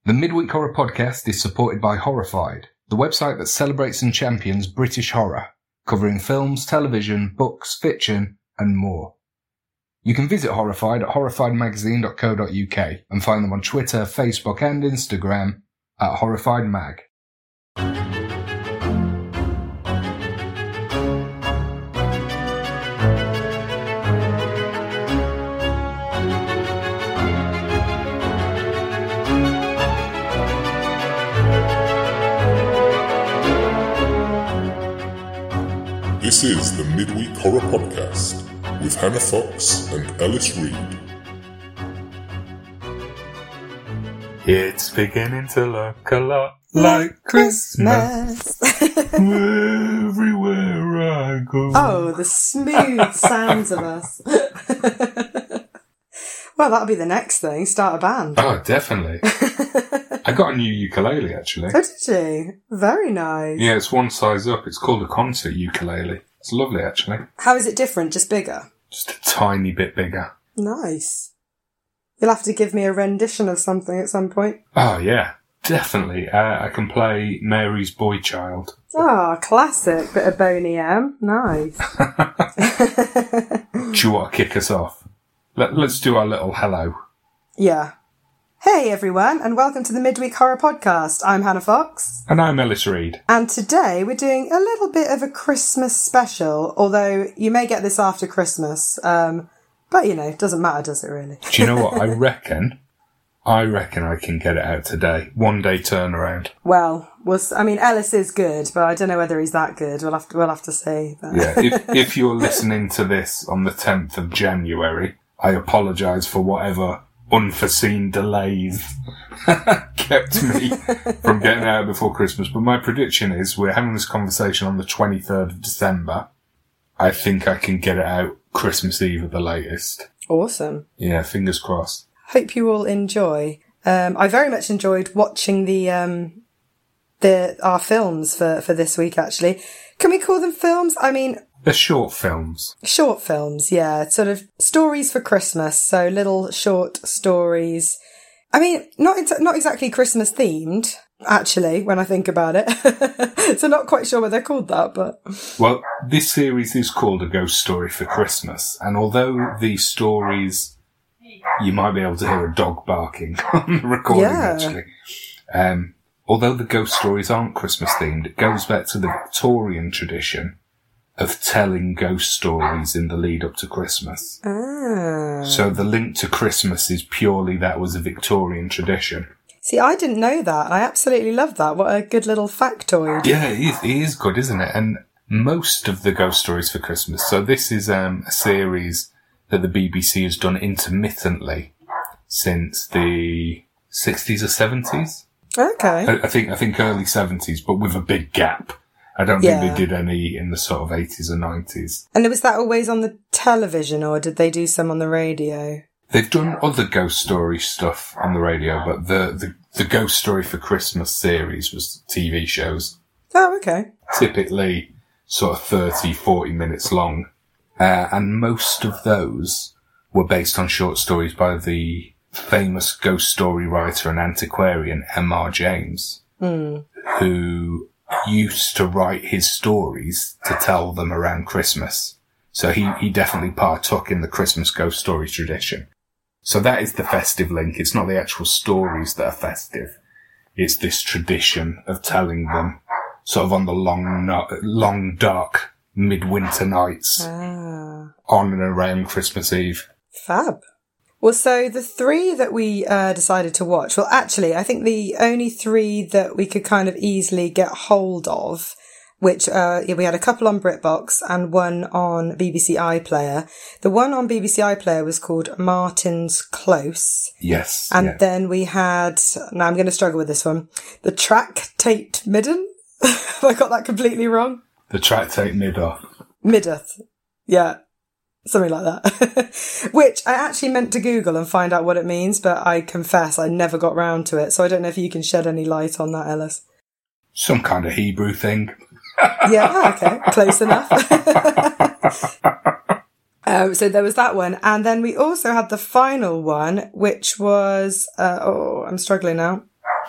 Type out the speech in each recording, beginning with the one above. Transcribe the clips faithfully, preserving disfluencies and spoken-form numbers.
The Midweek Horror Podcast is supported by Horrified, the website that celebrates and champions British horror, covering films, television, books, fiction, and more. You can visit Horrified at horrified magazine dot co dot uk and find them on Twitter, Facebook and Instagram at HorrifiedMag. This is the Midweek Horror Podcast with Hannah Fox and Ellis Reed. It's beginning to look a lot like Christmas everywhere I go. Oh, the smooth sounds of us. Well, that'll be the next thing. Start a band. Oh, definitely. I got a new ukulele, actually. Oh, did you? Very nice. Yeah, it's one size up. It's called a concert ukulele. It's lovely, actually. How is it different? Just bigger? Just a tiny bit bigger. Nice. You'll have to give me a rendition of something at some point. Oh, yeah. Definitely. Uh, I can play Mary's Boy Child. Oh, classic. Bit of Boney M. Nice. Do you want to kick us off? Let, let's do our little hello. Yeah. Hey everyone, and welcome to the Midweek Horror Podcast. I'm Hannah Fox. And I'm Ellis Reed. And today we're doing a little bit of a Christmas special, although you may get this after Christmas. Um, but, you know, it doesn't matter, does it really? Do you know what? I reckon, I reckon I can get it out today. One day turnaround. Well, we'll I mean, Ellis is good, but I don't know whether he's that good. We'll have to, we'll have to see. But. Yeah, if, if you're listening to this on the tenth of January, I apologise for whatever unforeseen delays kept me from getting out before Christmas. But my prediction is we're having this conversation on the twenty-third of December. I think I can get it out Christmas Eve at the latest. Awesome. Yeah, fingers crossed. Hope you all enjoy. Um, I very much enjoyed watching the um, the our films for, for this week, actually. Can we call them films? I mean... They're short films. Short films, yeah. Sort of stories for Christmas. So little short stories. I mean, not ex- not exactly Christmas themed, actually, when I think about it. So not quite sure why they're called that, but... Well, this series is called A Ghost Story for Christmas. And although these stories... You might be able to hear a dog barking on the recording, yeah. actually. Um, although the ghost stories aren't Christmas themed, it goes back to the Victorian tradition of telling ghost stories in the lead up to Christmas. Ah. So the link to Christmas is purely that was a Victorian tradition. See, I didn't know that. I absolutely love that. What a good little factoid. Yeah, it is, it is good, isn't it? And most of the ghost stories for Christmas. So this is um, a series that the B B C has done intermittently since the sixties or seventies. Okay. I, I think I think early seventies, but with a big gap. I don't yeah. think they did any in the sort of eighties or nineties. And was that always on the television, or did they do some on the radio? They've done other ghost story stuff on the radio, but the, the, the Ghost Story for Christmas series was T V shows. Oh, okay. Typically sort of thirty, forty minutes long. Uh, and most of those were based on short stories by the famous ghost story writer and antiquarian M R James, mm. who used to write his stories to tell them around Christmas. So he, he definitely partook in the Christmas ghost story tradition. So that is the festive link. It's not the actual stories that are festive. It's this tradition of telling them sort of on the long, no- long dark midwinter nights ah. on and around Christmas Eve. Fab. Well, so the three that we uh, decided to watch, well, actually, I think the only three that we could kind of easily get hold of, which uh, yeah, we had a couple on BritBox and one on B B C iPlayer. The one on B B C iPlayer was called Martin's Close. Yes. And yeah. then we had, now I'm going to struggle with this one, The Tractate Midden. Have I got that completely wrong? The Tractate Middoth. Middoth. Yeah. Something like that. Which I actually meant to Google and find out what it means, but I confess I never got round to it. So I don't know if you can shed any light on that, Ellis. Some kind of Hebrew thing. Yeah, okay. Close enough. um, so there was that one. And then we also had the final one, which was, uh, oh, I'm struggling now.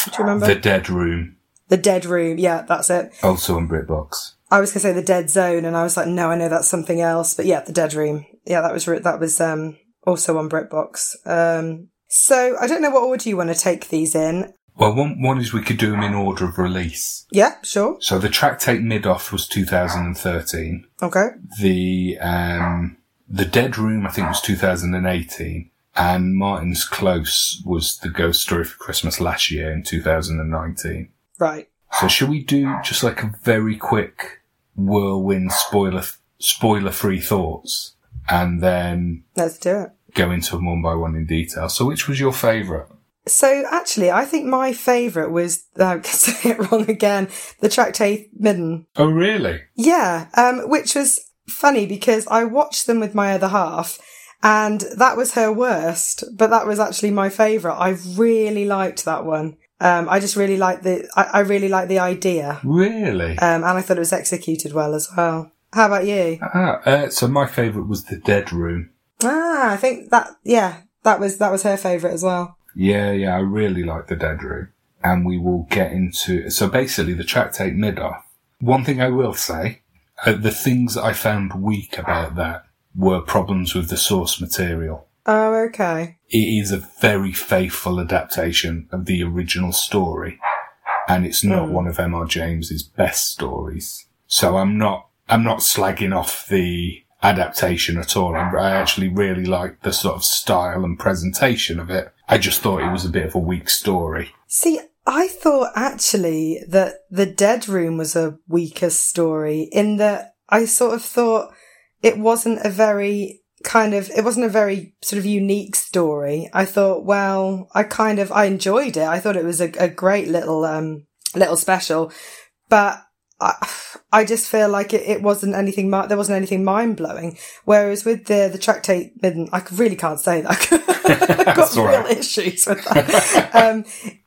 Do you remember? The Dead Room. The Dead Room. Yeah, that's it. Also on BritBox. I was going to say The Dead Zone, and I was like, no, I know that's something else. But yeah, The Dead Room. Yeah, that was, that was, um, also on BritBox. Um, so I don't know what order you want to take these in. Well, one, one is we could do them in order of release. Yeah, sure. So the Tractate Mid-Off was two thousand thirteen. Okay. The, um, The Dead Room, I think, was two thousand eighteen. And Martin's Close was the Ghost Story for Christmas last year in two thousand nineteen. Right. So should we do just like a very quick whirlwind spoiler, spoiler-free thoughts? And then let's do it. Go into them one by one in detail. So which was your favourite? So actually, I think my favourite was, uh, I'm going to say it wrong again, the Tractate Midden. Oh, really? Yeah, um, which was funny because I watched them with my other half and that was her worst, but that was actually my favourite. I really liked that one. Um, I just really liked the, I, I really liked the idea. Really? Um, and I thought it was executed well as well. How about you? Ah, uh, so my favourite was The Dead Room. Ah, I think that, yeah, that was, that was her favourite as well. Yeah, yeah, I really like The Dead Room. And we will get into... So basically, the Tractate Mid-Off. One thing I will say, uh, the things I found weak about that were problems with the source material. Oh, okay. It is a very faithful adaptation of the original story. And it's not mm. one of M R James's best stories. So I'm not, I'm not slagging off the adaptation at all. I actually really liked the sort of style and presentation of it. I just thought it was a bit of a weak story. See, I thought actually that The Dead Room was a weaker story in that I sort of thought it wasn't a very kind of, it wasn't a very sort of unique story. I thought, well, I kind of, I enjoyed it. I thought it was a, a great little, um, little special, but I, I just feel like it, it wasn't anything, there wasn't anything mind blowing. Whereas with the, the Tractate Midden, I really can't say that. I've got real right. issues with that. um,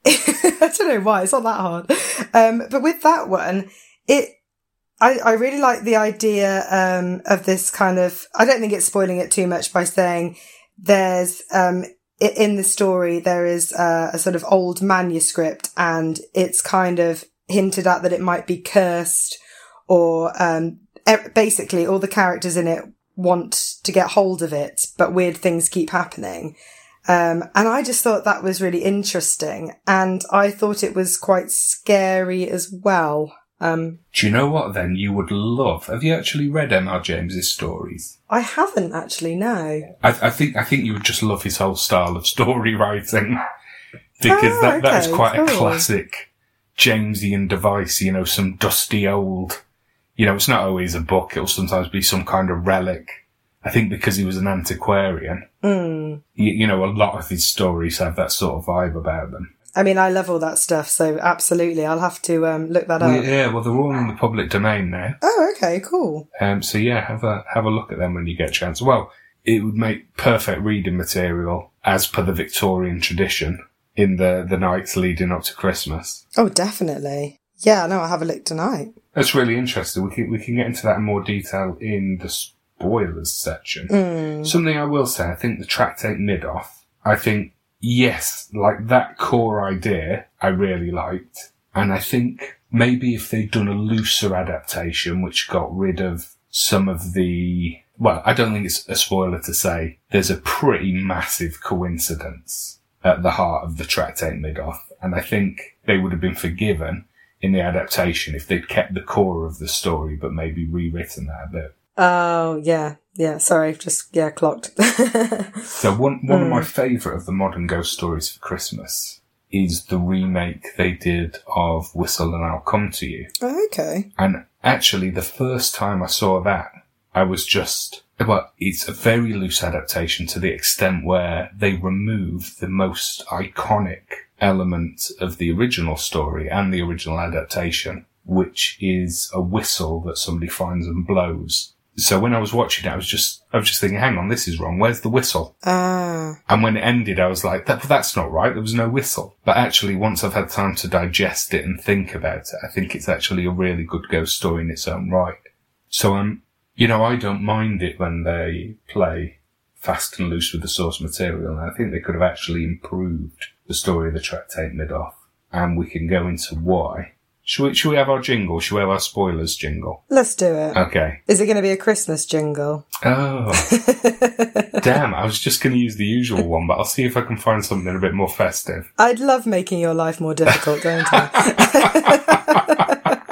I don't know why, it's not that hard. Um, but with that one, it, I, I really like the idea, um, of this kind of, I don't think it's spoiling it too much by saying there's, um, in the story, there is a, a sort of old manuscript and it's kind of hinted at that it might be cursed or, um, basically all the characters in it want to get hold of it, but weird things keep happening. Um, and I just thought that was really interesting. And I thought it was quite scary as well. Um, Do you know what then you would love? Have you actually read M R James's stories? I haven't actually, no. I, I think, I think you would just love his whole style of story writing because oh, that, okay, that is quite cool. a classic Jamesian device, you know, some dusty old, you know, it's not always a book. It'll sometimes be some kind of relic. I think because he was an antiquarian, mm. you, you know, a lot of his stories have that sort of vibe about them. I mean, I love all that stuff, so absolutely, I'll have to um, look that well, up. Yeah, well, they're all in the public domain now. Oh, okay, cool. Um, so yeah, have a have a look at them when you get a chance. Well, it would make perfect reading material as per the Victorian tradition in the the nights leading up to Christmas. Oh, definitely. Yeah, no, I'll have a look tonight. That's really interesting. We can we can get into that in more detail in the spoilers section. Mm. Something I will say, I think the Tractate Mid-Off, I think. Yes, like that core idea I really liked. And I think maybe if they'd done a looser adaptation which got rid of some of the... Well, I don't think it's a spoiler to say there's a pretty massive coincidence at the heart of the Tractate Mid-Off. And I think they would have been forgiven in the adaptation if they'd kept the core of the story but maybe rewritten that a bit. Oh, yeah. Yeah, sorry, just, yeah, clocked. So one one mm. of my favourite of the modern ghost stories for Christmas is the remake they did of Whistle and I'll Come to You. Oh, okay. And actually, the first time I saw that, I was just... Well, it's a very loose adaptation to the extent where they removed the most iconic element of the original story and the original adaptation, which is a whistle that somebody finds and blows. So when I was watching it, I was just, I was just thinking, hang on, this is wrong. Where's the whistle? Ah. Uh. And when it ended, I was like, that, that's not right. There was no whistle. But actually, once I've had time to digest it and think about it, I think it's actually a really good ghost story in its own right. So, um, you know, I don't mind it when they play fast and loose with the source material. And I think they could have actually improved the story of the Tractate Mid-Off and we can go into why. Should we, should we have our jingle? Should we have our spoilers jingle? Let's do it. Okay. Is it going to be a Christmas jingle? Oh. Damn, I was just going to use the usual one, but I'll see if I can find something a bit more festive. I'd love making your life more difficult, don't I?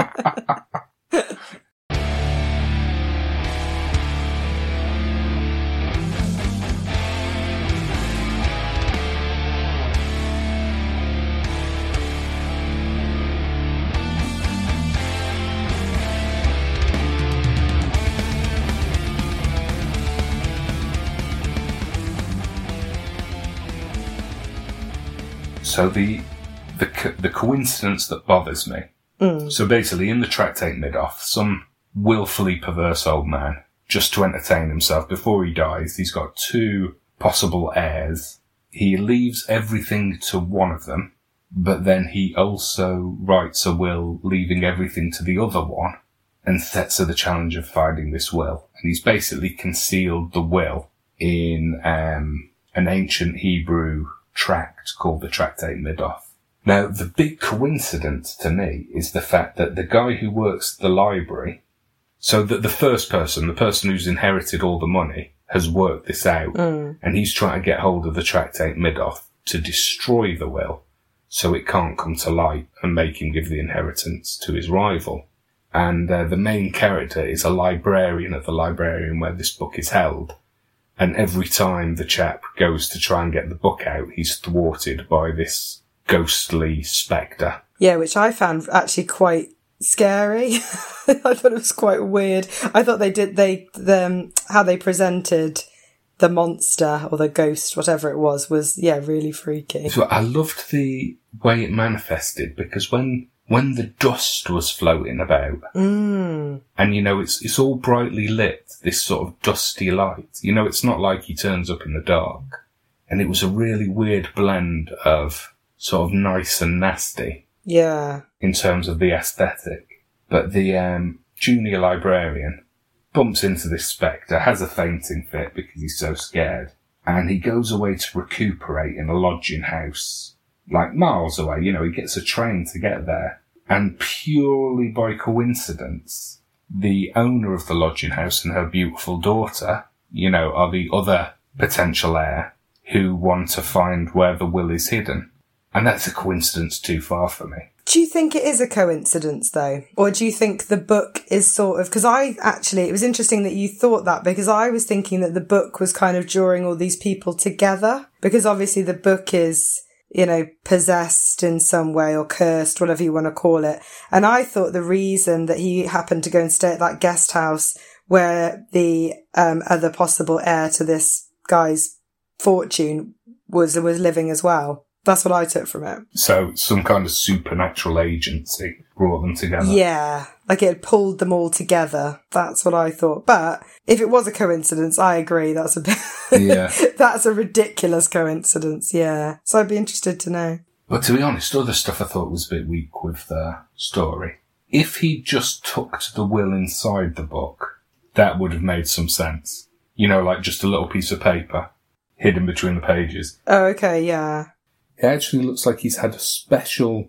So the the co- the coincidence that bothers me. Mm. So basically, in the Tractate Midoff, some willfully perverse old man, just to entertain himself before he dies, he's got two possible heirs. He leaves everything to one of them, but then he also writes a will leaving everything to the other one, and sets her the challenge of finding this will. And he's basically concealed the will in um, an ancient Hebrew tract called the Tractate Midoff. Now, the big coincidence to me is the fact that the guy who works at the library, so that the first person, the person who's inherited all the money, has worked this out, mm. and he's trying to get hold of the Tractate Midoff to destroy the will so it can't come to light and make him give the inheritance to his rival. And uh, the main character is a librarian at the librarian where this book is held. And every time the chap goes to try and get the book out, he's thwarted by this ghostly spectre. Yeah, which I found actually quite scary. I thought it was quite weird. I thought they did, they, um, how they presented the monster or the ghost, whatever it was, was, yeah, really freaky. So I loved the way it manifested, because when when the dust was floating about, mm. and, you know, it's it's all brightly lit, this sort of dusty light. You know, it's not like he turns up in the dark. And it was a really weird blend of sort of nice and nasty. Yeah. In terms of the aesthetic. But the um, junior librarian bumps into this spectre, has a fainting fit because he's so scared, and he goes away to recuperate in a lodging house, like miles away. You know, he gets a train to get there. And purely by coincidence, the owner of the lodging house and her beautiful daughter, you know, are the other potential heir who want to find where the will is hidden. And that's a coincidence too far for me. Do you think it is a coincidence, though? Or do you think the book is sort of... Because I actually... It was interesting that you thought that, because I was thinking that the book was kind of drawing all these people together. Because obviously the book is, you know, possessed in some way, or cursed, whatever you want to call it. And I thought the reason that he happened to go and stay at that guest house where the um, other possible heir to this guy's fortune was was living as well. That's what I took from it. So some kind of supernatural agency brought them together. Yeah, like it had pulled them all together. That's what I thought. But if it was a coincidence, I agree. That's a bit... Yeah. That's a ridiculous coincidence, yeah. So I'd be interested to know. But to be honest, other stuff I thought was a bit weak with the story. If he just tucked the will inside the book, that would have made some sense. You know, like just a little piece of paper hidden between the pages. Oh, okay, yeah. It actually looks like he's had a special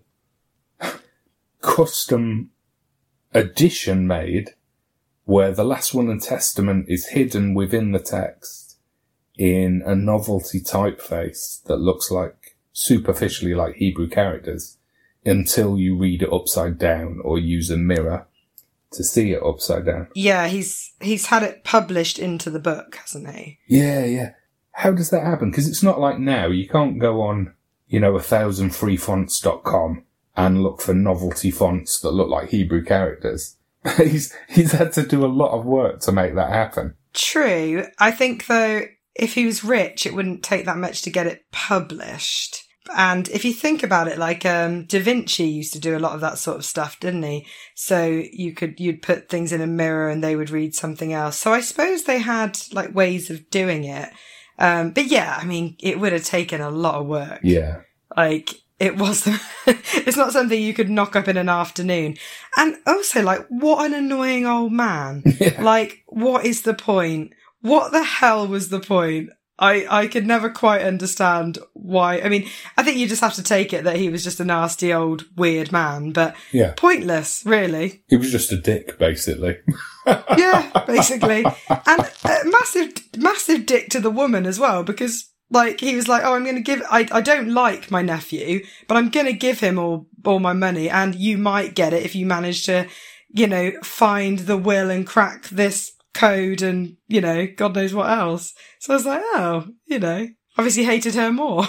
custom edition made where the Last Will and Testament is hidden within the text in a novelty typeface that looks like, superficially like Hebrew characters, until you read it upside down or use a mirror to see it upside down. Yeah, he's he's had it published into the book, hasn't he? Yeah, yeah. How does that happen? Because it's not like now. You can't go on, you know, a thousand free fonts dot com and look for novelty fonts that look like Hebrew characters. he's he's had to do a lot of work to make that happen. True. I think, though, if he was rich, it wouldn't take that much to get it published. And if you think about it, like um, Da Vinci used to do a lot of that sort of stuff, didn't he? So you could you'd put things in a mirror and they would read something else. So I suppose they had like ways of doing it. Um, but yeah, I mean, it would have taken a lot of work. Yeah. Like, it was, it's not something you could knock up in an afternoon. And also, like, what an annoying old man. Yeah. Like, what is the point? What the hell was the point I, I could never quite understand why. I mean, I think you just have to take it that he was just a nasty old weird man, but Yeah. pointless, really. He was just a dick, basically. Yeah, basically. And a massive, massive dick to the woman as well, because, like, he was like, oh, I'm going to give, I, I don't like my nephew, but I'm going to give him all, all my money, and you might get it if you manage to, you know, find the will and crack this code and, you know, God knows what else. So I was like, oh, you know, obviously hated her more.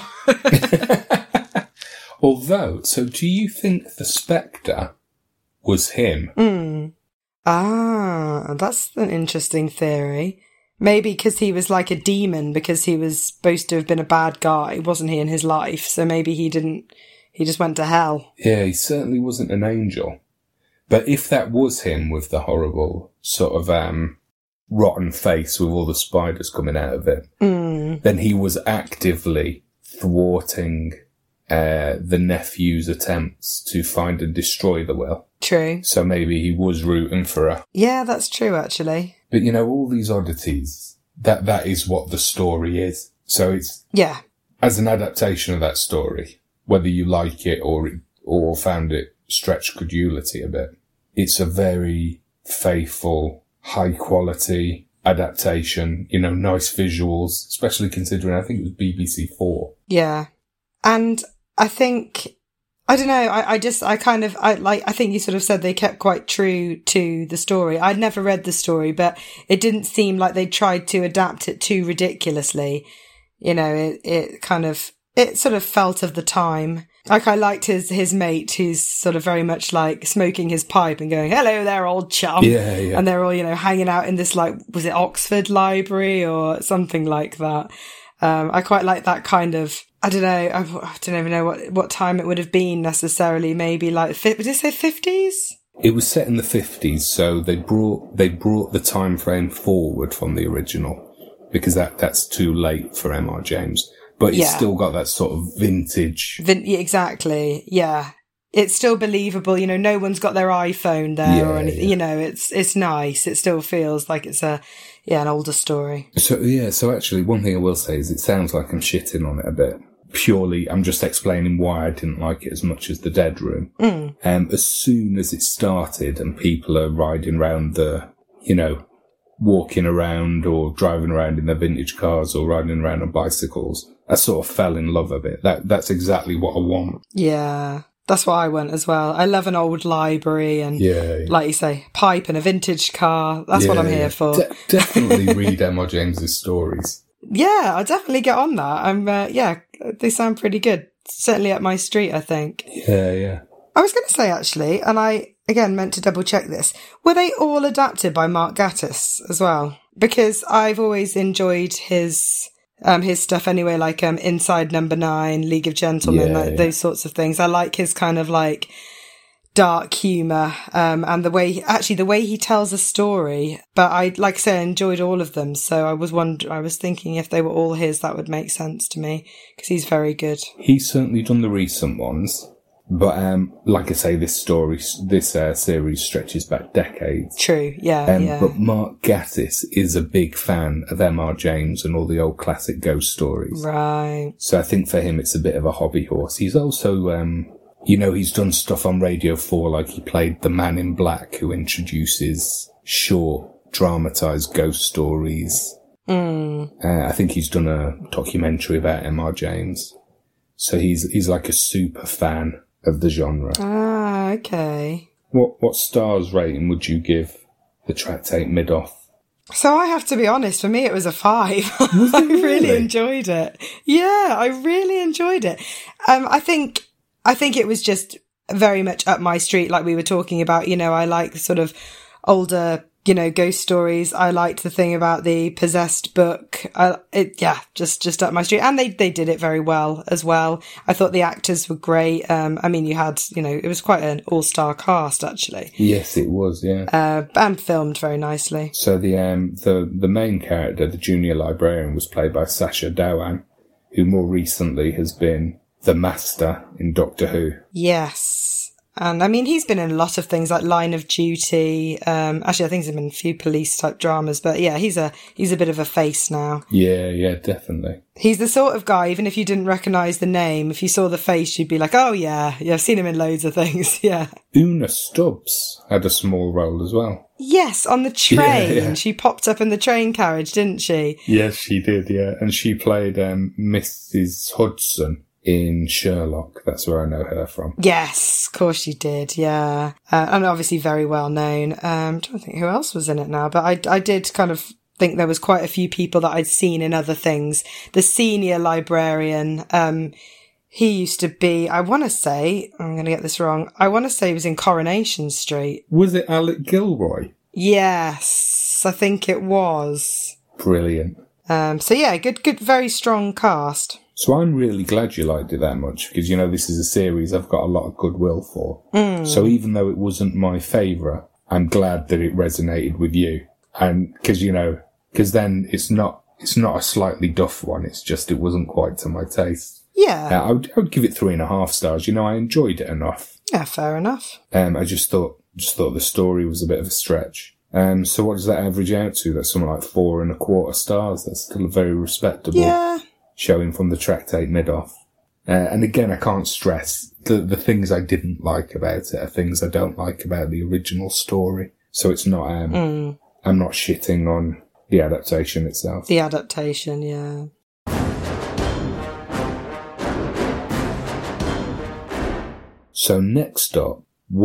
Although, so do you think the Spectre was him? Mm. Ah, that's an interesting theory. Maybe because he was like a demon, because he was supposed to have been a bad guy, wasn't he, in his life? So maybe he didn't, he just went to hell. Yeah, he certainly wasn't an angel. But if that was him with the horrible sort of um, rotten face with all the spiders coming out of it, Mm. then he was actively thwarting uh, the nephew's attempts to find and destroy the will. True. So maybe he was rooting for her. Yeah, that's true, actually. But, you know, all these oddities, that that is what the story is. So it's, Yeah. as an adaptation of that story, whether you like it or or found it stretch credulity a bit, it's a very faithful, high quality adaptation, you know, nice visuals, especially considering I think it was B B C Four. Yeah. And I think, I don't know, I, I just, I kind of, I like, I think you sort of said they kept quite true to the story. I'd never read the story, but it didn't seem like they tried to adapt it too ridiculously. You know, it, it kind of, it sort of felt of the time. Like, I liked his, his mate, who's sort of very much like smoking his pipe and going, hello there, old chum. Yeah, yeah. And they're all, you know, hanging out in this, like, was it Oxford Library or something like that? Um, I quite like that kind of, I don't know, I, I don't even know what, what time it would have been necessarily. Maybe like, fi- did it say fifties? It was set in the fifties, so they brought they brought the time frame forward from the original because that, that's too late for M R James. But it's Yeah. still got that sort of vintage. Vin- yeah, exactly. Yeah. It's still believable. You know, no one's got their iPhone there or Yeah, anything. yeah. You know, it's, it's nice. It still feels like it's a, yeah, an older story. So yeah, so actually one thing I will say is it sounds like I'm shitting on it a bit. Purely, I'm just explaining why I didn't like it as much as The Dead Room. Mm. Um, as soon as it started and people are riding around the, you know, walking around or driving around in their vintage cars or riding around on bicycles, I sort of fell in love with it. That That's exactly what I want. Yeah. That's what I want as well. I love an old library and, Yeah. like you say, pipe and a vintage car. That's what Yeah, I'm here yeah. for. De- definitely read M R James's stories. Yeah, I'll definitely get on that. I'm, uh, yeah, they sound pretty good. Certainly up my street, I think. Yeah, yeah. I was going to say, actually, and I, again, meant to double check this, were they all adapted by Mark Gatiss as well? Because I've always enjoyed his, um, his stuff anyway, like, um, Inside Number Nine, League of Gentlemen, Yeah, like yeah. those sorts of things. I like his kind of like dark humour, um, and the way, actually the way he tells a story. But I, like I say, I enjoyed all of them. So I was wonder, I was thinking if they were all his, that would make sense to me because he's very good. He's certainly done the recent ones. But, um, like I say, this story, this uh, series stretches back decades. True. Yeah. Um, yeah. But Mark Gatiss is a big fan of M R James and all the old classic ghost stories. Right. So I think for him it's a bit of a hobby horse. He's also, um, you know, he's done stuff on Radio four, like he played the Man in Black who introduces short, dramatised ghost stories. Mm. Uh, I think he's done a documentary about M R James. So he's he's like a super fan of the genre. Ah, okay. What what stars rating would you give the Tractate Mid-Off? So I have to be honest, for me it was a five. I really really? enjoyed it. Yeah, I really enjoyed it. Um, I think, I think it was just very much up my street, like we were talking about. You know, I like sort of older, you know, ghost stories. I liked the thing about the possessed book. Uh, it, yeah, just, just up my street. And they, they did it very well as well. I thought the actors were great. Um, I mean, you had, you know, it was quite an all-star cast actually. Yes, it was, yeah. Uh, and filmed very nicely. So the um the the main character, the junior librarian, was played by Sacha Dhawan, who more recently has been the Master in Doctor Who. Yes. And I mean, he's been in a lot of things like Line of Duty. Um, actually, I think he's been in a few police type dramas, but yeah, he's a, he's a bit of a face now. Yeah, yeah, definitely. He's the sort of guy, even if you didn't recognise the name, if you saw the face, you'd be like, oh yeah, yeah, I've seen him in loads of things. Yeah. Una Stubbs had a small role as well. Yes, on the train. Yeah, yeah. She popped up in the train carriage, didn't she? Yes, she did, yeah. And she played um, Missus Hudson in Sherlock. That's where I know her from. Yes, of course she did, yeah. Uh, and obviously very well known. Um, I'm trying to think who else was in it now, but I, I did kind of think there was quite a few people that I'd seen in other things. The senior librarian, um, he used to be, I want to say, I'm going to get this wrong, I want to say he was in Coronation Street. Was it Alec Gilroy? Yes, I think it was. Brilliant. Um, so yeah, good, good, very strong cast. So I'm really glad you liked it that much, because, you know, this is a series I've got a lot of goodwill for. Mm. So even though it wasn't my favourite, I'm glad that it resonated with you. And because, you know, because then it's not, it's not a slightly duff one. It's just, it wasn't quite to my taste. Yeah. Uh, I, would, I would give it three and a half stars. You know, I enjoyed it enough. Yeah, fair enough. Um, I just thought, just thought the story was a bit of a stretch. Um, so what does that average out to? That's something like four and a quarter stars. That's still a very respectable yeah. showing from the Tractate mid-off. Uh, and again, I can't stress the, the things I didn't like about it are things I don't like about the original story. So it's not, um, mm. I'm not shitting on the adaptation itself. The adaptation, yeah. So next up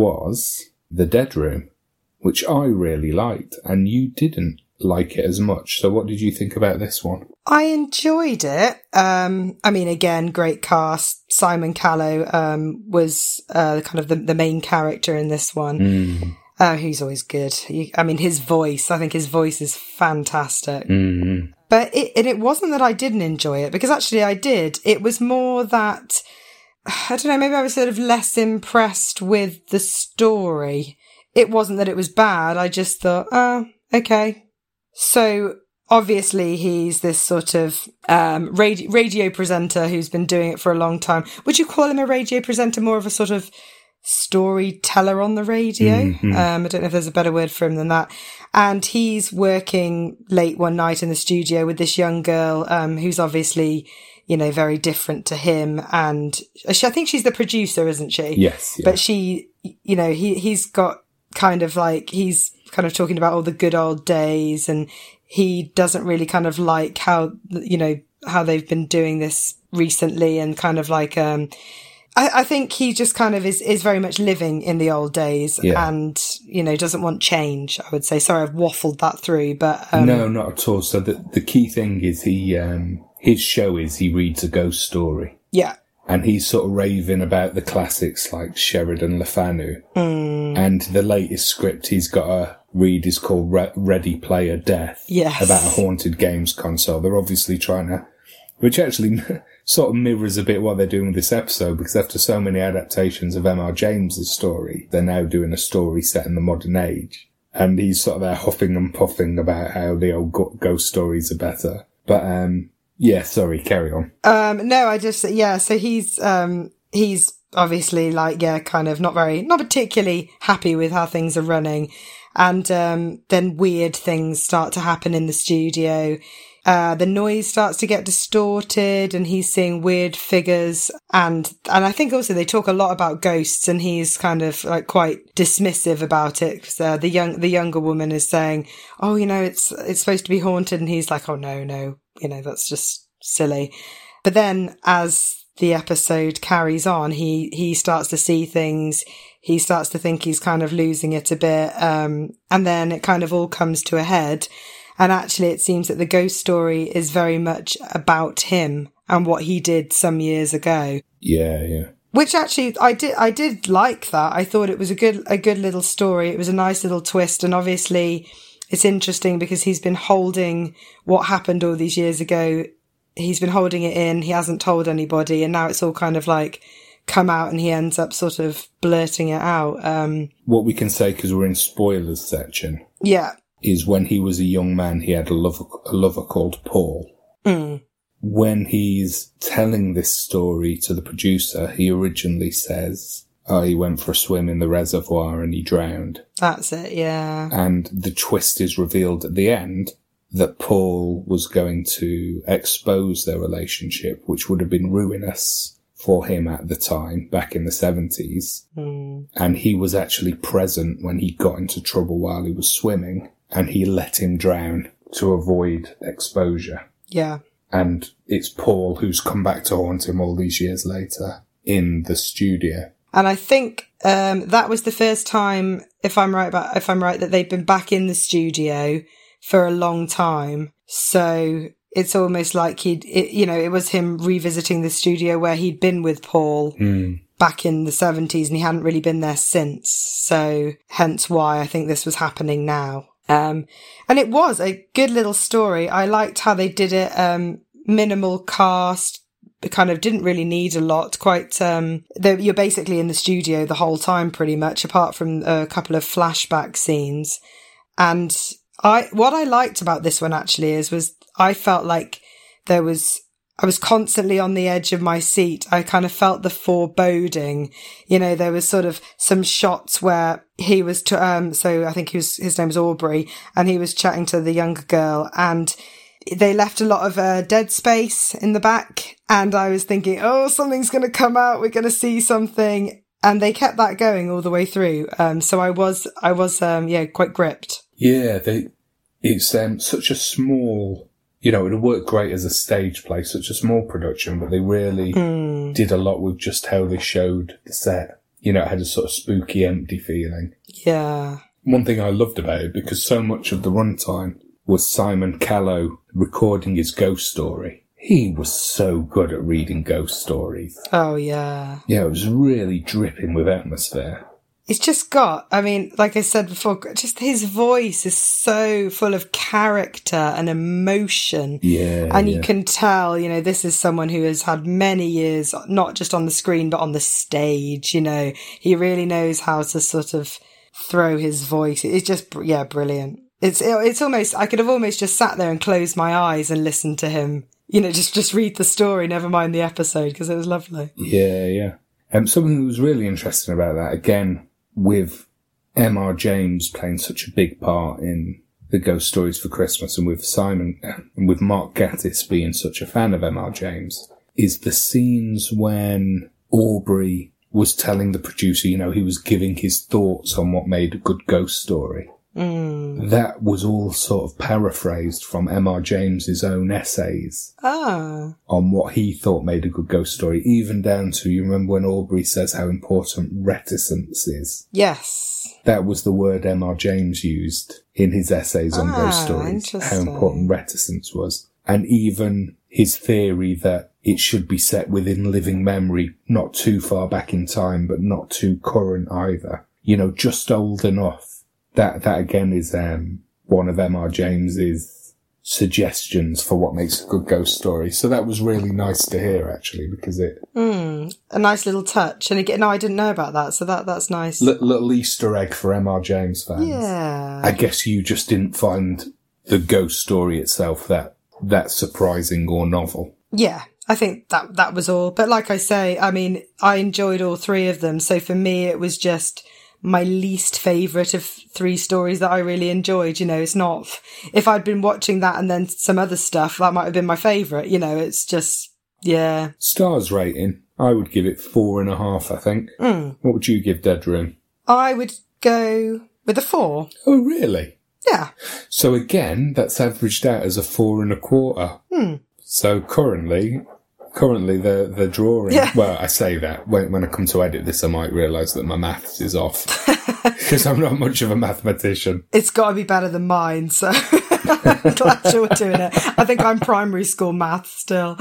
was The Dead Room, which I really liked, and you didn't like it as much. So what did you think about this one? I enjoyed it. Um, I mean, again, great cast. Simon Callow um, was uh, kind of the, the main character in this one. Mm. Uh, he's always good. He, I mean, his voice, I think his voice is fantastic. Mm-hmm. But it, and it wasn't that I didn't enjoy it, because actually I did. It was more that, I don't know, maybe I was sort of less impressed with the story. It wasn't that it was bad. I just thought, oh, okay. So obviously he's this sort of um, radio, radio presenter who's been doing it for a long time. Would you call him a radio presenter, more of a sort of storyteller on the radio? Mm-hmm. Um, I don't know if there's a better word for him than that. And he's working late one night in the studio with this young girl um, who's obviously, you know, very different to him. And she, I think she's the producer, isn't she? Yes. Yeah. But she, you know, he, he's got kind of like, he's kind of talking about all the good old days, and he doesn't really kind of like how, you know, how they've been doing this recently, and kind of like, um, I, I think he just kind of is, is very much living in the old days, yeah. and, you know, doesn't want change, I would say. Sorry, I've waffled that through, but... Um, no, not at all. So the, the key thing is he, um, his show is he reads a ghost story. Yeah. And he's sort of raving about the classics like Sheridan Le Fanu. Mm. And the latest script he's got to read is called Re- Ready Player Death. Yes. About a haunted games console. They're obviously trying to... Which actually sort of mirrors a bit what they're doing with this episode, because after so many adaptations of M R James's story, they're now doing a story set in the modern age. And he's sort of there huffing and puffing about how the old go- ghost stories are better. But, um, yeah, sorry, carry on. Um, no, I just, yeah, so he's, um, he's obviously like, yeah, kind of not very, not particularly happy with how things are running. And, um, then weird things start to happen in the studio. Uh, the noise starts to get distorted, and he's seeing weird figures. And, and I think also they talk a lot about ghosts, and he's kind of like quite dismissive about it. Cause, uh, the young, the younger woman is saying, oh, you know, it's, it's supposed to be haunted. And he's like, oh, no, no, you know, that's just silly. But then as the episode carries on, he, he starts to see things. He starts to think he's kind of losing it a bit. Um, and then it kind of all comes to a head. And actually, it seems that the ghost story is very much about him and what he did some years ago. Yeah, yeah. Which actually, I did, I did like that. I thought it was a good, a good little story. It was a nice little twist. And obviously, it's interesting because he's been holding what happened all these years ago. He's been holding it in. He hasn't told anybody. And now it's all kind of like come out, and he ends up sort of blurting it out. Um, what we can say, because we're in spoilers section. Yeah. Is when he was a young man, he had a lover, a lover called Paul. Mm. When he's telling this story to the producer, he originally says, oh, he went for a swim in the reservoir and he drowned. That's it, yeah. And the twist is revealed at the end that Paul was going to expose their relationship, which would have been ruinous for him at the time, back in the seventies. Mm. And he was actually present when he got into trouble while he was swimming, and he let him drown to avoid exposure. Yeah. And it's Paul who's come back to haunt him all these years later in the studio. And I think um, that was the first time, if I'm right about, if I'm right, that they've been back in the studio for a long time. So it's almost like he'd, it, you know, it was him revisiting the studio where he'd been with Paul mm. back in the seventies, and he hadn't really been there since. So hence why I think this was happening now. Um, and it was a good little story. I liked how they did it. Um, minimal cast, kind of didn't really need a lot. Quite, um, you're basically in the studio the whole time pretty much, apart from a couple of flashback scenes. And I, what I liked about this one actually is, was I felt like there was, I was constantly on the edge of my seat. I kind of felt the foreboding. You know, there was sort of some shots where he was, to, um, so I think he was, his name was Aubrey, and he was chatting to the younger girl, and they left a lot of uh, dead space in the back. And I was thinking, oh, something's going to come out. We're going to see something. And they kept that going all the way through. Um, so I was, I was, um, yeah, quite gripped. Yeah, they, it's um, such a small, you know, it would work great as a stage play, such a small production, but they really mm. did a lot with just how they showed the set. You know, it had a sort of spooky, empty feeling. Yeah. One thing I loved about it, because so much of the runtime was Simon Callow recording his ghost story. He was so good at reading ghost stories. Oh, yeah. Yeah, it was really dripping with atmosphere. It's just got, I mean, like I said before, just his voice is so full of character and emotion. Yeah. And you yeah. can tell, you know, this is someone who has had many years, not just on the screen, but on the stage, you know. He really knows how to sort of throw his voice. It's just, yeah, brilliant. It's, it's almost, I could have almost just sat there and closed my eyes and listened to him, you know, just, just read the story, never mind the episode, because it was lovely. Yeah, yeah. Um, something that was really interesting about that, again, with M R James playing such a big part in the Ghost Stories for Christmas, and with Simon, and with Mark Gatiss being such a fan of M R James, is the scenes when Aubrey was telling the producer, you know, he was giving his thoughts on what made a good ghost story. Mm. That was all sort of paraphrased from M R James's own essays ah. on what he thought made a good ghost story, even down to, you remember when Aubrey says how important reticence is? Yes. That was the word M R James used in his essays on ah, ghost stories, how important reticence was. And even his theory that it should be set within living memory, not too far back in time, but not too current either. You know, just old enough. That, that again is, um, one of M R James's suggestions for what makes a good ghost story. So that was really nice to hear, actually, because it... Mm, a nice little touch. And again, no, I didn't know about that, so that, that's nice. L- little Easter egg for M R James fans. Yeah. I guess you just didn't find the ghost story itself that, that surprising or novel. Yeah. I think that, that was all. But like I say, I mean, I enjoyed all three of them. So for me, it was just my least favourite of three stories that I really enjoyed. You know, it's not, if I'd been watching that and then some other stuff, that might have been my favourite. You know, it's just, yeah. Stars rating, I would give it four and a half, I think. Mm. What would you give Dead Room? I would go with a four. Oh, really? Yeah. So again, that's averaged out as a four and a quarter. Hmm. So currently, currently they're, they're drawing. Yeah. Well, I say that. When, when I come to edit this, I might realise that my maths is off. Because I'm not much of a mathematician. It's got to be better than mine, so I'm glad you're doing it. I think I'm primary school maths still.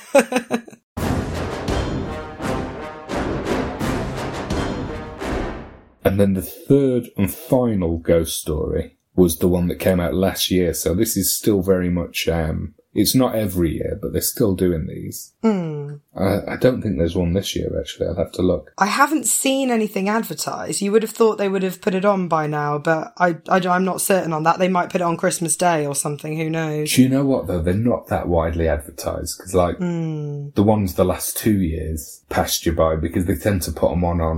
And then the third and final ghost story was the one that came out last year. So this is still very much, um, it's not every year, but they're still doing these. Mm. I, I don't think there's one this year, actually. I'll have to look. I haven't seen anything advertised. You would have thought they would have put it on by now, but I, I, I'm not certain on that. They might put it on Christmas Day or something. Who knows? Do you know what, though? They're not that widely advertised. Because, like, mm. the ones the last two years passed you by because they tend to put them on on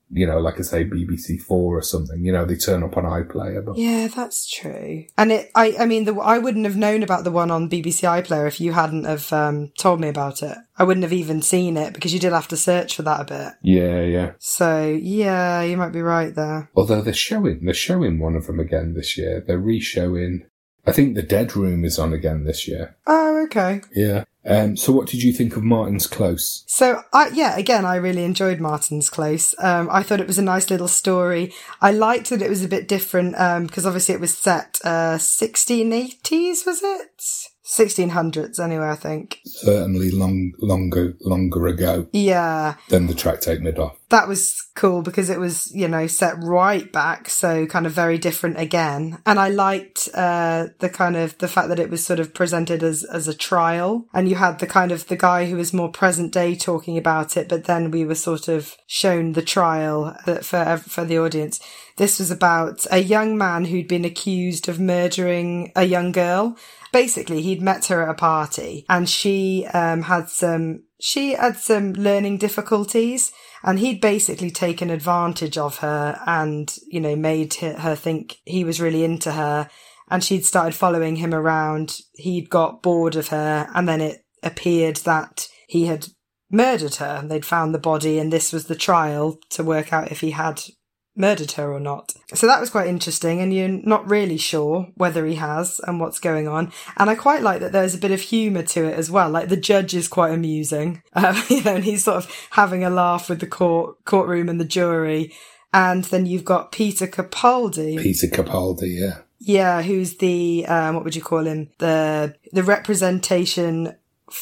you know, like I say, B B C Four or something. You know, they turn up on iPlayer. But Yeah, that's true. And it, I, I mean, the, I wouldn't have known about the one on B B C iPlayer if you hadn't have um, told me about it. I wouldn't have even seen it because you did have to search for that a bit. yeah, yeah. So yeah, you might be right there. Although they're showing, they're showing one of them again this year. They're re-showing. I think The Dead Room is on again this year. Oh, okay. Yeah. Um, so what did you think of Martin's Close? So, I, yeah, again, I really enjoyed Martin's Close. Um, I thought it was a nice little story. I liked that it was a bit different, um, because obviously it was set, uh, sixteen eighties, was it? sixteen hundreds anyway, I think. Certainly long, longer, longer ago Yeah. than the track Take Mid Off. That was cool because it was, you know, set right back, so kind of very different again. And I liked uh the kind of the fact that it was sort of presented as as a trial, and you had the kind of the guy who was more present day talking about it, but then we were sort of shown the trial for for the audience. This was about a young man who'd been accused of murdering a young girl. Basically, he'd met her at a party, and she um had some she had some learning difficulties, and he'd basically taken advantage of her and, you know, made her think he was really into her, and she'd started following him around. He'd got bored of her, and then it appeared that he had murdered her. They'd found the body, and this was the trial to work out if he had murdered her or not. So that was quite interesting, and you're not really sure whether he has and what's going on. And I quite like that there's a bit of humour to it as well. Like, the judge is quite amusing, um, you know, and he's sort of having a laugh with the court courtroom and the jury. And then you've got Peter Capaldi. Peter Capaldi, yeah. Yeah, who's the, um, what would you call him? The the representation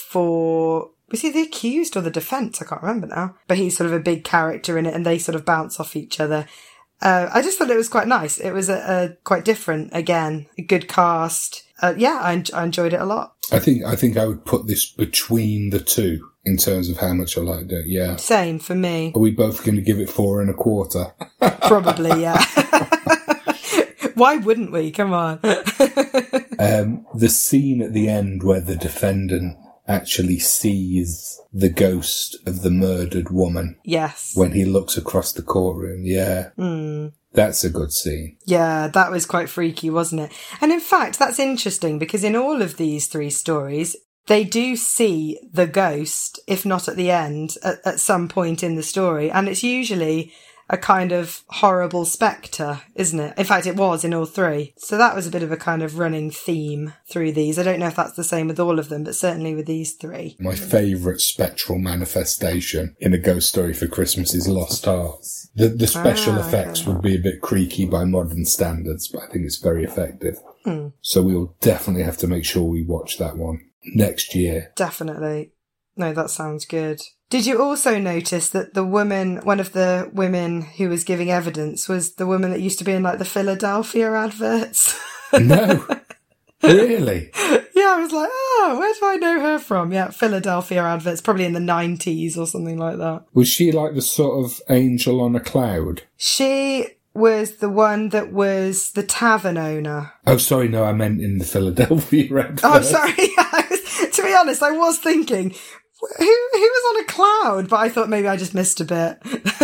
for... Was he the accused or the defence? I can't remember now. But he's sort of a big character in it, and they sort of bounce off each other. Uh, I just thought it was quite nice. It was a, a quite different, again, a good cast. Uh, yeah, I, en- I enjoyed it a lot. I think I think I would put this between the two in terms of how much I liked it, yeah. Same for me. Are we both going to give it four and a quarter? Probably, yeah. Why wouldn't we? Come on. um, the scene at the end where the defendant actually sees the ghost of the murdered woman. Yes. When he looks across the courtroom. Yeah. Mm. That's a good scene. Yeah, that was quite freaky, wasn't it? And in fact, that's interesting because in all of these three stories, they do see the ghost, if not at the end, at, at some point in the story. And it's usually a kind of horrible spectre, isn't it? In fact, it was in all three. So that was a bit of a kind of running theme through these. I don't know if that's the same with all of them, but certainly with these three. My favourite spectral manifestation in a ghost story for Christmas is Lost Hearts. The, the special ah, effects okay. would be a bit creaky by modern standards, but I think it's very effective. Hmm. So we will definitely have to make sure we watch that one next year. Definitely. No, that sounds good. Did you also notice that the woman, one of the women who was giving evidence, was the woman that used to be in like the Philadelphia adverts? No. Really? Yeah, I was like, oh, where do I know her from? Yeah, Philadelphia adverts, probably in the nineties or something like that. Was she like the sort of angel on a cloud? She was the one that was the tavern owner. Oh, sorry, no, I meant in the Philadelphia advert. Oh, sorry. To be honest, I was thinking... Who, who was on a cloud? But I thought maybe I just missed a bit.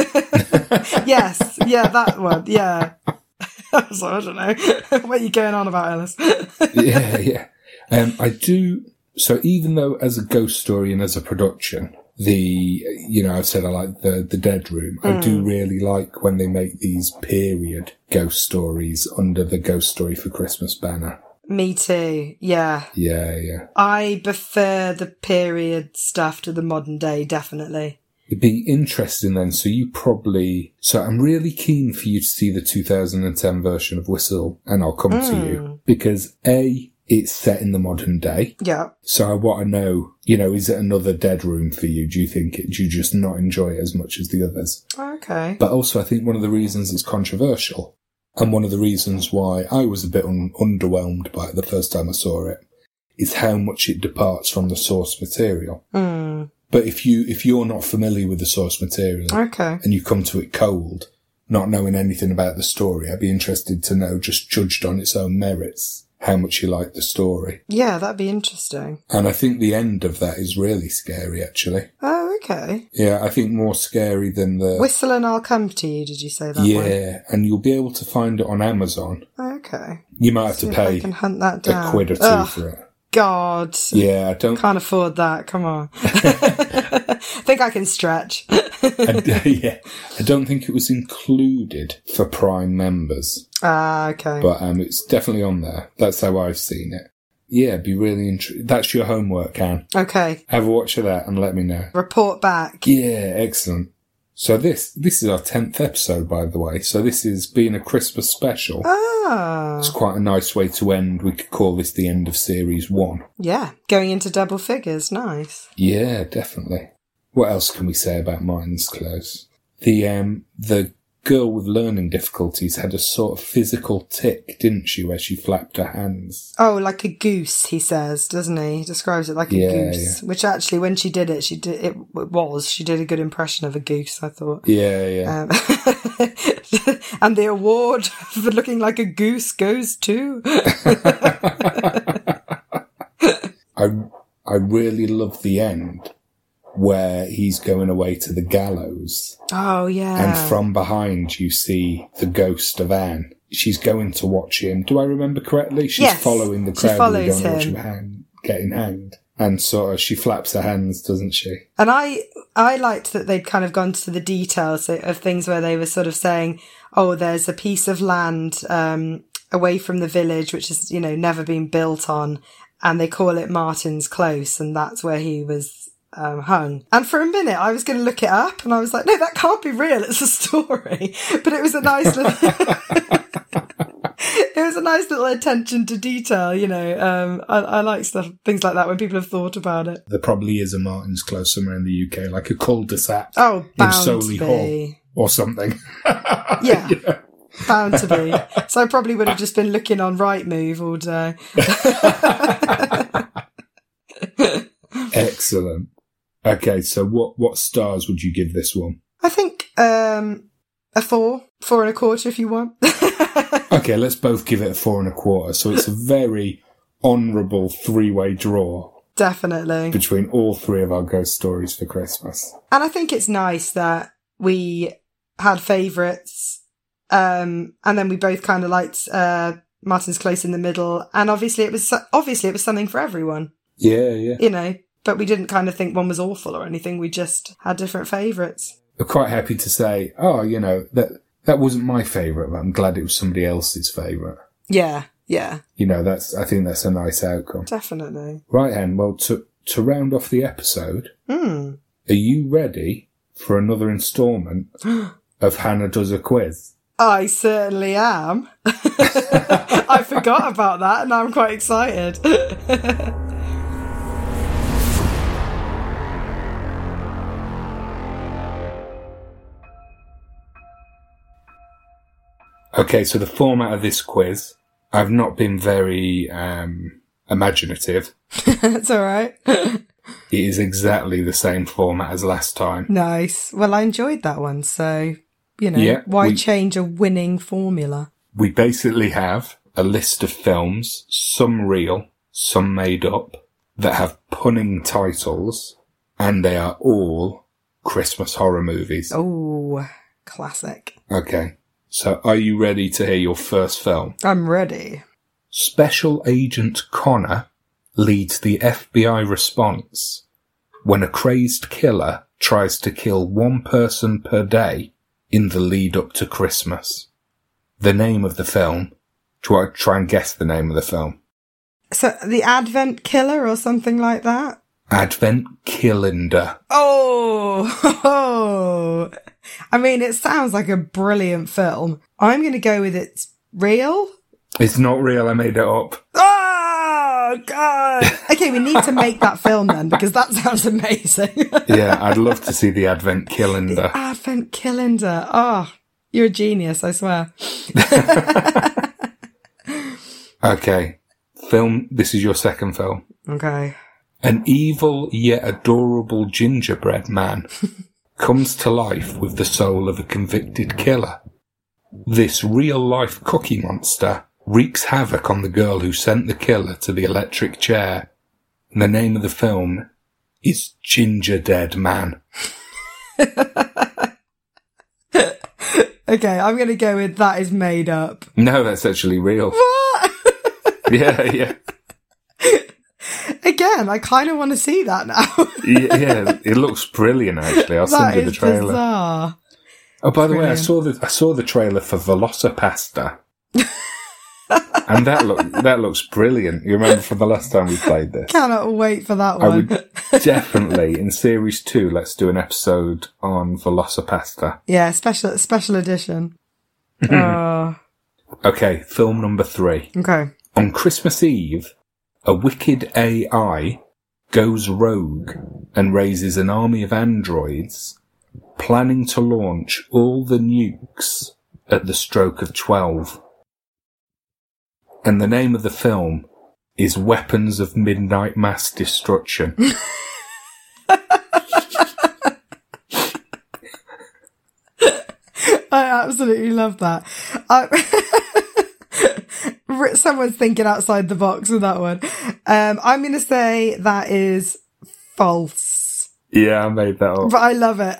Yes, yeah, that one, yeah. So I don't know. What are you going on about, Ellis? yeah, yeah. Um, I do. So even though as a ghost story and as a production, the, you know, I've said I like the, the Dead Room. Mm. I do really like when they make these period ghost stories under the Ghost Story for Christmas banner. Me too, yeah. Yeah, yeah. I prefer the period stuff to the modern day, definitely. It'd be interesting then, so you probably... So I'm really keen for you to see the two thousand ten version of Whistle, and I'll come mm. to you. Because A, it's set in the modern day. Yeah. So I want to know, you know, is it another Dead Room for you? Do you think, it, do you just not enjoy it as much as the others? Okay. But also I think one of the reasons it's controversial, and one of the reasons why I was a bit un- underwhelmed by it the first time I saw it, is how much it departs from the source material. Mm. But if you, if you're not familiar with the source material, okay, and you come to it cold, not knowing anything about the story, I'd be interested to know, just judged on its own merits, how much you like the story. Yeah, that'd be interesting. And I think the end of that is really scary, actually. Oh, Okay. Yeah, I think more scary than the... Whistle and I'll Come to You, did you say that yeah, one? Yeah, and you'll be able to find it on Amazon. Okay. You might have See to if I pay can hunt that down. a quid or two Ugh, for it. God. Yeah, I don't... Can't afford that, come on. I think I can stretch. I, yeah, I don't think it was included for Prime members. Ah, uh, okay. But um, it's definitely on there. That's how I've seen it. Yeah, be really interesting. That's your homework, Anne. Okay. Have a watch of that and let me know. Report back. Yeah, excellent. So this this is our tenth episode, by the way. So this is being a Christmas special. Ah. It's quite a nice way to end. We could call this the end of series one. Yeah, going into double figures. Nice. Yeah, definitely. What else can we say about Martin's Close? The um the girl with learning difficulties had a sort of physical tic, didn't she, where she flapped her hands? Oh, like a goose, he says, doesn't he? He describes it like a Yeah, goose. yeah. Which actually, when she did it, she did it, it was she did a good impression of a goose, I thought. Yeah, yeah. Um, and the award for looking like a goose goes to. I I really love the end where he's going away to the gallows. Oh, yeah. And from behind you see the ghost of Anne. She's going to watch him. Do I remember correctly? She's Yes, following the she crowd who are follows going to watch him. him hang, getting hanged. And sort of she flaps her hands, doesn't she? And I, I liked that they'd kind of gone to the details of things where they were sort of saying, oh, there's a piece of land um, away from the village, which has, you know, never been built on. And they call it Martin's Close. And that's where he was um, hung. And for a minute, I was going to look it up. And I was like, no, that can't be real. It's a story. But it was a nice little... It was a nice little attention to detail, you know. Um, I, I like stuff, things like that when people have thought about it. There probably is a Martin's Close somewhere in the U K, like a cul-de-sac Oh, in bound Soley to Hall be. or something. Yeah, Yeah. bound to be. So I probably would have just been looking on Rightmove all day. Excellent. Okay, so what, what stars would you give this one? I think um, a four, four and a quarter if you want. Okay, let's both give it a four and a quarter. So it's a very honourable three-way draw Definitely. between all three of our ghost stories for Christmas. And I think it's nice that we had favourites, um, and then we both kind of liked uh, Martin's Close in the middle. And obviously, it was obviously it was something for everyone, Yeah, yeah. you know. But we didn't kind of think one was awful or anything. We just had different favourites. I'm quite happy to say, oh, you know, that that wasn't my favourite, but I'm glad it was somebody else's favourite. Yeah, yeah, You know, that's I think that's a nice outcome. definitely. Right, Anne, well, to, to round off the episode, Hmm. are you ready for another instalment of Hannah Does a Quiz? I certainly am. I forgot about that, and I'm quite excited. Okay, so the format of this quiz, I've not been very um, imaginative. That's all right. It is exactly the same format as last time. Nice. Well, I enjoyed that one, so, you know, Yeah, why we- change a winning formula? We basically have a list of films, some real, some made up, that have punning titles, and they are all Christmas horror movies. Oh, classic. Okay, so are you ready to hear your first film? I'm ready. Special Agent Connor leads the F B I response when a crazed killer tries to kill one person per day in the lead up to Christmas. The name of the film. Do you want to try and guess the name of the film? So, the Advent Killer or something like that? Advent Calendar. Oh, I mean, it sounds like a brilliant film. I'm going to go with it's real. It's not real, I made it up. Oh, God. Okay, we need to make that film then, because that sounds amazing. Yeah, I'd love to see the Advent Calendar. Advent Calendar. Oh, you're a genius, I swear. Okay, film, this is your second film. Okay. An evil yet adorable gingerbread man comes to life with the soul of a convicted killer. This real-life cookie monster wreaks havoc on the girl who sent the killer to the electric chair. And the name of the film is Ginger Dead Man. Okay, I'm going to go with that is made up. No, that's actually real. What? Yeah, yeah. Again, I kind of want to see that now. yeah, yeah, it looks brilliant, actually. I'll That send you the is trailer. bizarre. Oh, by the way, I Brilliant. saw the I saw the trailer for Velocipasta. And that look that looks brilliant. You remember from the last time we played this? Cannot wait for that I one. would definitely, in series two, let's do an episode on Velocipasta. Yeah, special special edition. Oh, Okay, film number three. okay. On Christmas Eve, a wicked A I goes rogue and raises an army of androids, planning to launch all the nukes at the stroke of twelve. And the name of the film is Weapons of Midnight Mass Destruction. I absolutely love that. I, someone's thinking outside the box with that one. Um, I'm going to say that is false, Yeah, I made that up. but I love it.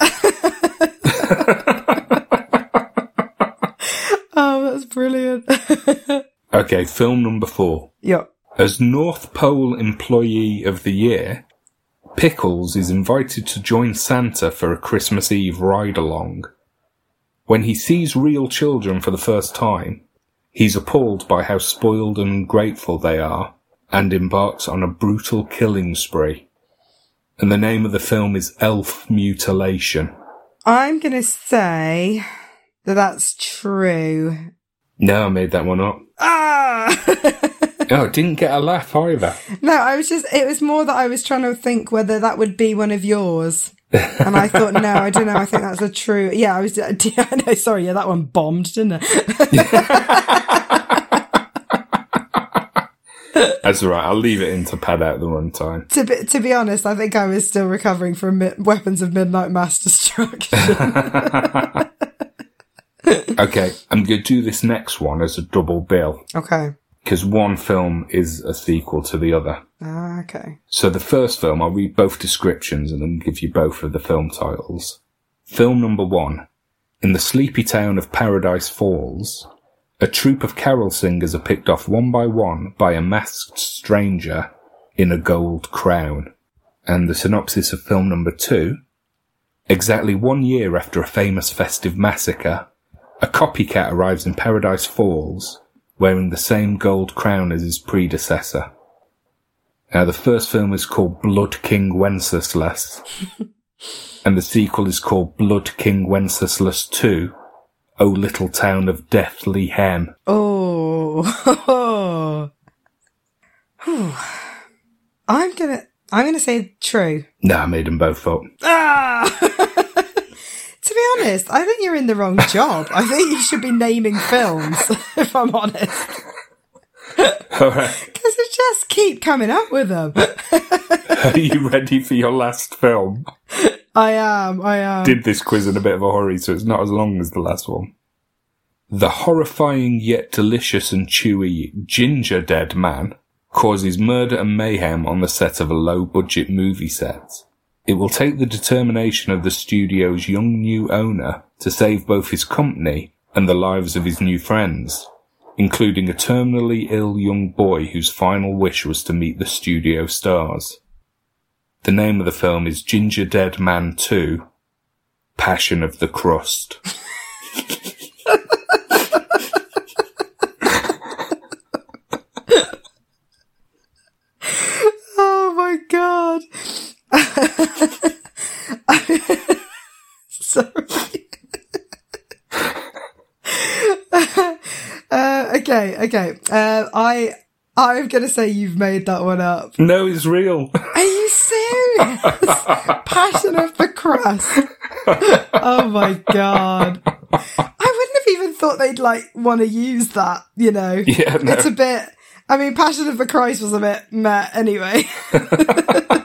Oh, that's brilliant. Okay, film number four. Yep. As North Pole Employee of the Year, Pickles is invited to join Santa for a Christmas Eve ride-along. When he sees real children for the first time, he's appalled by how spoiled and ungrateful they are, and embarks on a brutal killing spree. And the name of the film is Elf Mutilation. I'm going to say that that's true. No, I made that one up. Ah! Oh, it didn't get a laugh either. No, I was just, it was more that I was trying to think whether that would be one of yours. And I thought, no, I don't know. I think that's a true, yeah, I was, yeah, no, sorry, yeah, that one bombed, didn't it? That's all right. I'll leave it in to pad out the runtime. To be, to be honest, I think I was still recovering from mi- Weapons of Midnight Mass Destruction. Okay, I'm going to do this next one as a double bill, Okay. because one film is a sequel to the other. Ah, okay. So the first film, I'll read both descriptions and then give you both of the film titles. Film number one. In the sleepy town of Paradise Falls, a troupe of carol singers are picked off one by one by a masked stranger in a gold crown. And the synopsis of film number two. Exactly one year after a famous festive massacre, a copycat arrives in Paradise Falls wearing the same gold crown as his predecessor. Now, the first film is called Blood King Wenceslas, and the sequel is called Blood King Wenceslas two, O Little Town of Deathly Hem. Oh. Whew. I'm gonna, I'm gonna say true. No, I made them both up. Ah! To be honest, I think you're in the wrong job. I think you should be naming films, if I'm honest. All right. Because you just keep coming up with them. Are you ready for your last film? I am, I am. Did this quiz in a bit of a hurry, so it's not as long as the last one. The horrifying yet delicious and chewy Ginger Dead Man causes murder and mayhem on the set of a low-budget movie set. It will take the determination of the studio's young new owner to save both his company and the lives of his new friends, including a terminally ill young boy whose final wish was to meet the studio stars. The name of the film is Ginger Dead Man two, Passion of the Crust. Oh my god. Sorry. uh, okay, okay. Uh, I, I'm gonna say you've made that one up. No, it's real. Are you serious? Passion of the Crust. Oh my god. I wouldn't have even thought they'd like want to use that, you know. Yeah, no. It's a bit, I mean, Passion of the Christ was a bit meh anyway.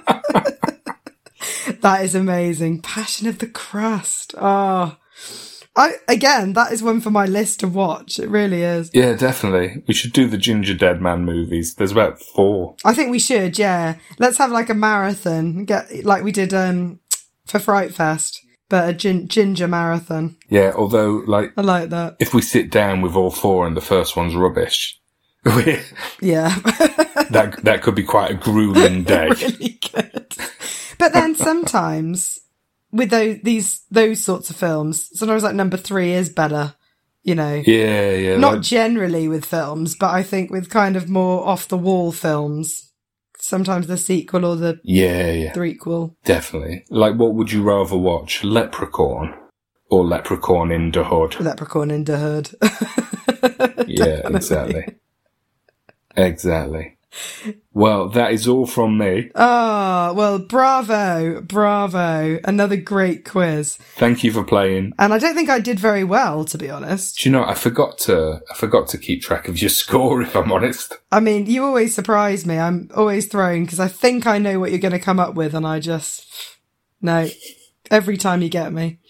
That is amazing. Passion of the Crust. Oh, I again, that is one for my list to watch. It really is. Yeah, definitely. We should do the Ginger Dead Man movies. There's about four. I think we should, yeah. Let's have like a marathon, get like we did um, for Fright Fest, but a gin- ginger marathon. Yeah, although, like... I like that. If we sit down with all four and the first one's rubbish... yeah. that that could be quite a grueling day. It really could. But then sometimes... with those these those sorts of films, sometimes like number three is better, you know. Yeah, yeah. Not like, generally with films, but I think with kind of more off the wall films, sometimes the sequel or the yeah, yeah, threequel. Definitely. Like, what would you rather watch, Leprechaun or Leprechaun in the Hood? Leprechaun in the Hood. Yeah, exactly, exactly. Well, that is all from me. Ah, oh, well, bravo, bravo. Another great quiz. Thank you for playing. And I don't think I did very well, to be honest. Do you know, I forgot to I forgot to keep track of your score, if I'm honest. I mean, you always surprise me. I'm always thrown because I think I know what you're going to come up with, and I just... No. Every time you get me.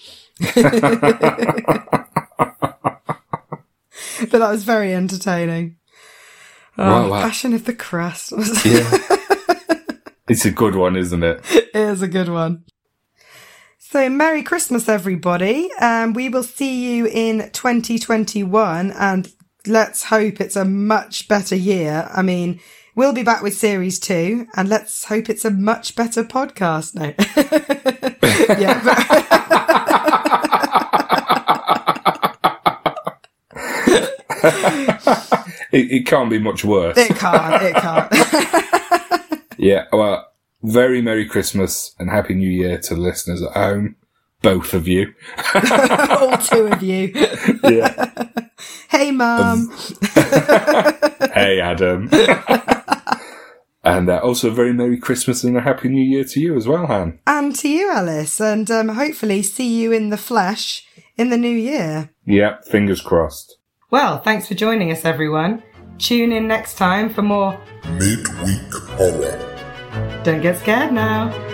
But that was very entertaining. Oh, wow, wow. Passion of the Crust. Yeah. It's a good one, isn't it? It is a good one. So, Merry Christmas, everybody. Um, we will see you in twenty twenty-one, and let's hope it's a much better year. I mean, we'll be back with series two, and let's hope it's a much better podcast. No. Yeah. But... It, it can't be much worse. It can't, it can't. Yeah, well, very Merry Christmas and Happy New Year to the listeners at home. Both of you. All two of you. Yeah. Hey, Mum. Hey, Adam. And uh, also a very Merry Christmas and a Happy New Year to you as well, Han. And to you, Alice. And um, hopefully see you in the flesh in the new year. Yeah, fingers crossed. Well, thanks for joining us, everyone. Tune in next time for more Midweek Horror. Don't get scared now.